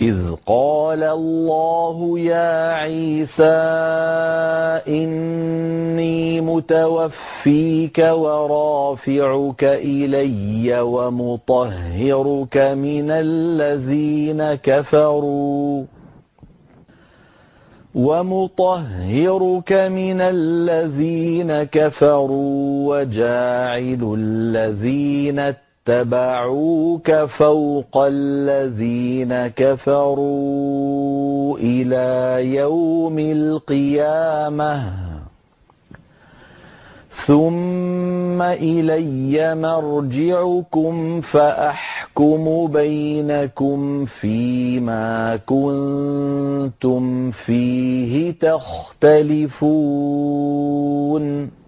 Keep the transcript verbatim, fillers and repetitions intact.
إذ قال الله يا عيسى إني متوفيك ورافعك إلي ومطهرك من الذين كفروا ومطهرك من الذين كفروا وجاعل الذين اتبعوك فوق الذين كفروا إلى يوم القيامة ثم إلي مرجعكم فأحكم بينكم فيما كنتم فيه تختلفون